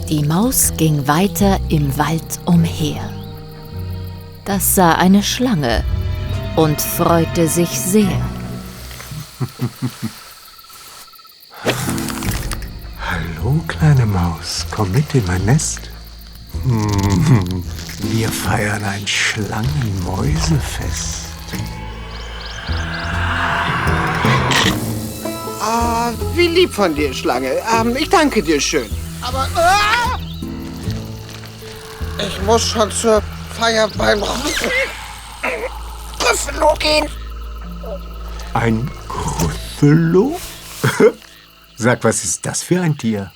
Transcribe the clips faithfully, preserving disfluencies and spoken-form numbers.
Die Maus ging weiter im Wald umher. Das sah eine Schlange und freute sich sehr. Hallo, kleine Maus, komm mit in mein Nest. Wir feiern ein Schlangenmäusefest. Ah, wie lieb von dir, Schlange. Ähm, ich danke dir schön. Aber ah! Ich muss schon zur Feier beim Gryffalo gehen. Ein Gryffalo? Sag, was ist das für ein Tier?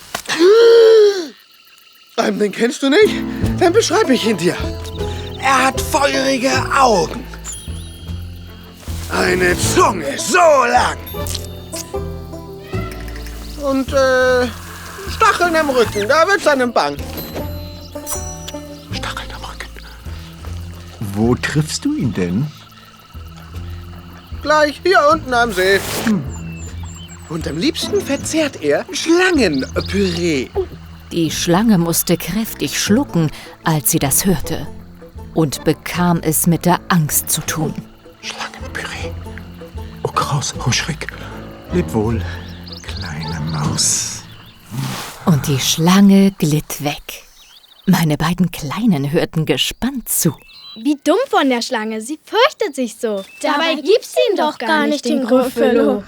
Ähm, den kennst du nicht? Dann beschreibe ich ihn dir. Er hat feurige Augen. Eine Zunge so lang. Und, äh, Stacheln am Rücken. Da wird's einem bang. Stacheln am Rücken. Wo triffst du ihn denn? Gleich hier unten am See. Hm. Und am liebsten verzehrt er Schlangenpüree. Die Schlange musste kräftig schlucken, als sie das hörte, und bekam es mit der Angst zu tun. Schlangenpüree. Oh, Kraus, oh Schreck. Leb wohl, kleine Maus. Und die Schlange glitt weg. Meine beiden Kleinen hörten gespannt zu. Wie dumm von der Schlange, sie fürchtet sich so. Dabei gibt's ihn doch gar nicht, den Gryffalo.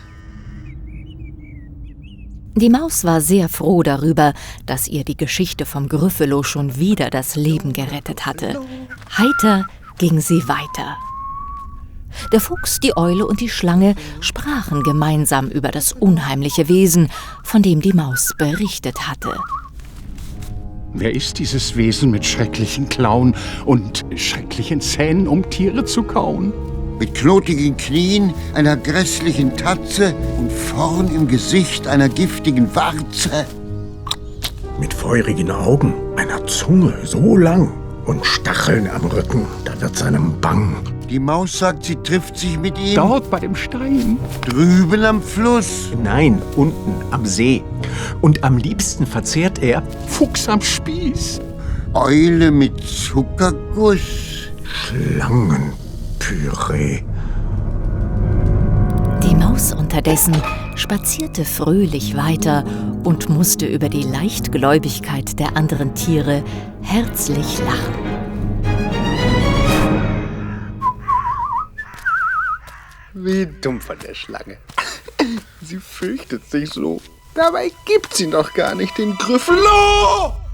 Die Maus war sehr froh darüber, dass ihr die Geschichte vom Gryffalo schon wieder das Leben gerettet hatte. Heiter ging sie weiter. Der Fuchs, die Eule und die Schlange sprachen gemeinsam über das unheimliche Wesen, von dem die Maus berichtet hatte. Wer ist dieses Wesen mit schrecklichen Klauen und schrecklichen Zähnen, um Tiere zu kauen? Mit knotigen Knien, einer grässlichen Tatze und vorn im Gesicht einer giftigen Warze. Mit feurigen Augen, einer Zunge so lang und Stacheln am Rücken, da wird's einem bang. Die Maus sagt, sie trifft sich mit ihm Dort bei dem Stein. drüben am Fluss. Nein, unten am See. Und am liebsten verzehrt er Fuchs am Spieß. Eule mit Zuckerguss. Schlangenpüree. Die Maus unterdessen spazierte fröhlich weiter und musste über die Leichtgläubigkeit der anderen Tiere herzlich lachen. Wie dumm von der Schlange. Sie fürchtet sich so. Dabei gibt's ihn doch gar nicht, den Gryffalo.